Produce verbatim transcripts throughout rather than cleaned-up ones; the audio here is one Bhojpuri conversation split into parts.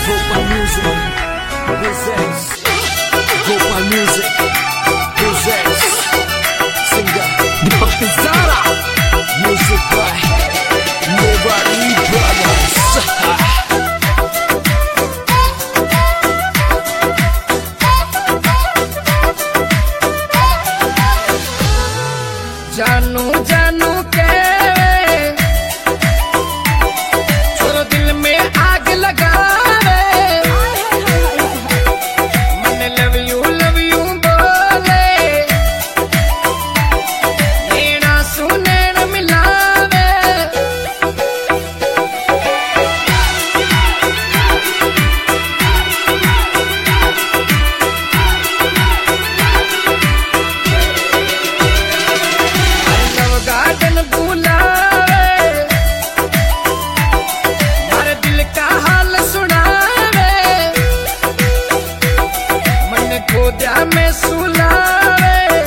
Gopal Music presents Gopal Music presents singer Deepak Zara. Music by Nobody Brothers. जानू जानू के छोरो दिल में आग लगा रे, मन लव यू लव यू बोले, नैना सुने न मिलावे। गार्डन बुलावे, मारे दिल का हाल सुनावे, मन गोदा में सुलावे,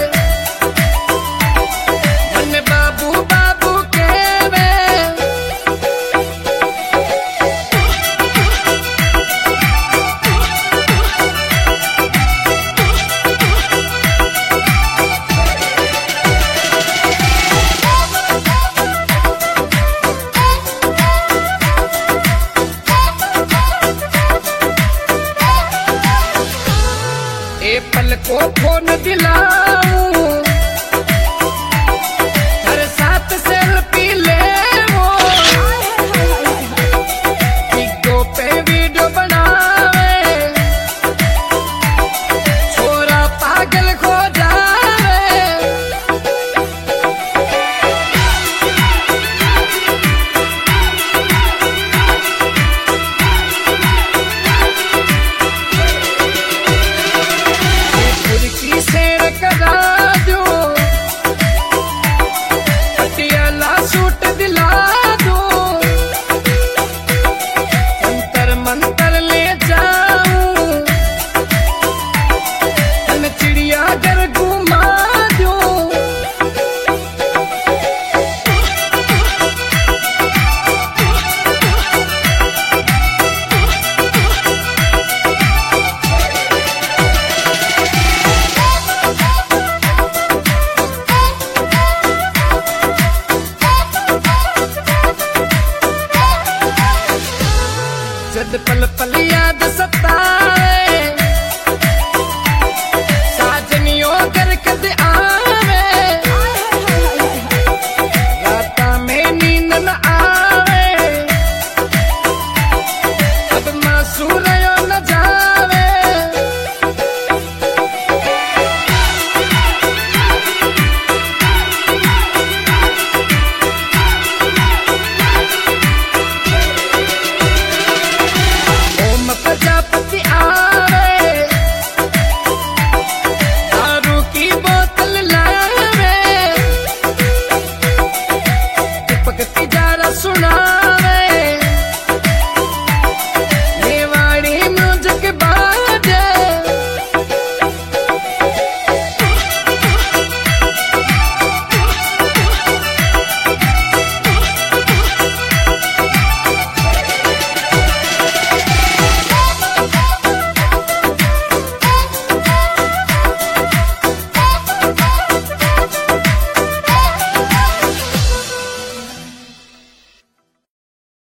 मन बाबू बाबू केवे। ए पल को फोन दिलाऊं, हर साथ सेल्फी ले वो, टिकटॉक पे वीडियो बनावे, छोरा पागल खो जावे। की शेर करा दो, पटियाला सूट दिला दो, मंतर मंतर ले जाऊं, तन चिड़िया घर घुमा दो। जद पल पल याद सताए, साजनियों घर कद आवे, राता में नींद न आवे, अब मासूर